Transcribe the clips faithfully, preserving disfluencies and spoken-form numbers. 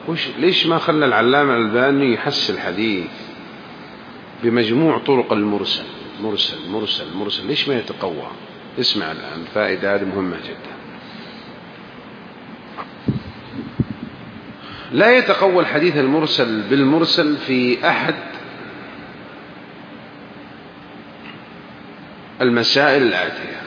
وش ليش ما خلى العلامة الألباني يحسن الحديث بمجموع طرق المرسل مرسل مرسل مرسل؟ ليش ما يتقوى؟ اسمع الآن، فائدة هذه مهمة جدا. لا يتقوى الحديث المرسل بالمرسل في أحد المسائل الآتية: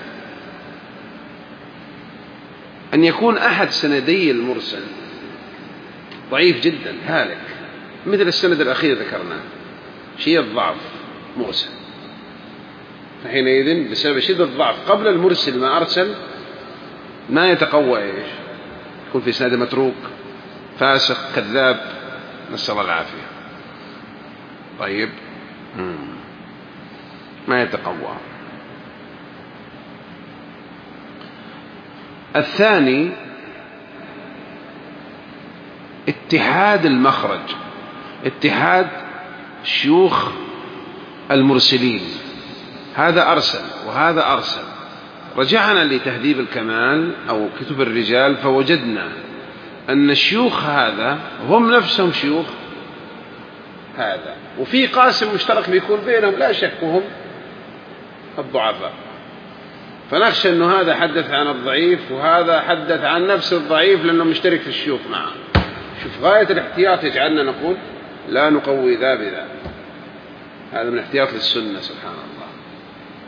أن يكون أحد سندي المرسل ضعيف جدا هالك، مثل السند الأخير ذكرناه شيء الضعف مرسل، فحينئذ بسبب شدة الضعف قبل المرسل ما أرسل ما يتقوى إيش؟ يكون في سند متروك فاسق كذاب، نسأل الله العافية. طيب ما يتقوى. الثاني اتحاد المخرج، اتحاد شيوخ المرسلين، هذا أرسل وهذا أرسل. رجعنا لتهذيب الكمال أو كتب الرجال فوجدنا أن شيوخ هذا هم نفسهم شيوخ هذا، وفي قاسم مشترك بيكون بينهم لا شك وهم الضعفاء، فنخشى أنه هذا حدث عن الضعيف وهذا حدث عن نفس الضعيف لأنه مشترك في الشيوخ معه. شوف غاية الاحتياط يجعلنا نقول لا نقوي ذا بذا، هذا من احتياط للسنة سبحان الله.